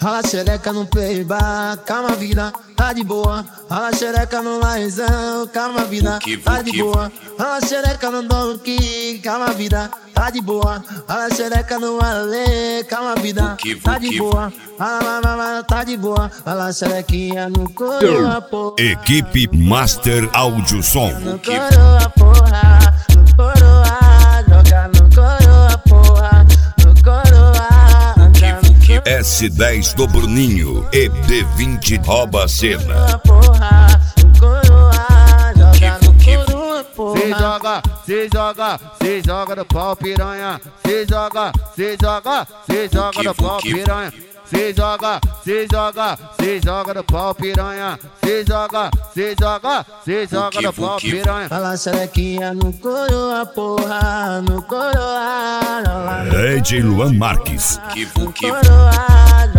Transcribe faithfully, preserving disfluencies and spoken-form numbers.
Rala xereca no playbar, calma vida, tá de boa. Rala xereca no laizão, calma vida, tá de boa. Rala xereca no donkey, calma vida, tá de boa. Rala xereca no ale, calma vida, tá de boa. Rala, rala, tá de boa. Rala xerequinha no coroa, porra. Equipe Master Áudio Som. No coroa, porra, no coroa, joga no coroa, porra, no coroa. S dez do Bruninho e D vinte rouba a cena. Se joga, se joga, se joga no pau piranha. Se joga, se joga, se joga no pau piranha. Se joga, se joga, se joga no pau piranha. Se joga, se joga, se joga no pau piranha. Fala xerequinha no coroa, porra, no coroa. D J Luan Marques. No coroa.